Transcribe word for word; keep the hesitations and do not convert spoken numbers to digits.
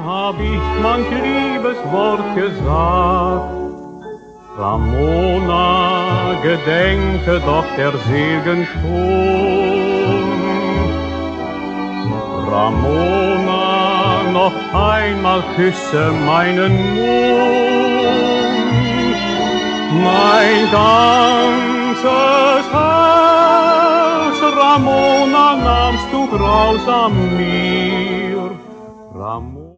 hab ich manch Liebeswort gesagt. Ramona, gedenke doch der selgen Stund. Ramona, noch einmal küsse meinen Mund. Mein ganzes Herz, Ramona, nahmst du grausam mir. Ramona.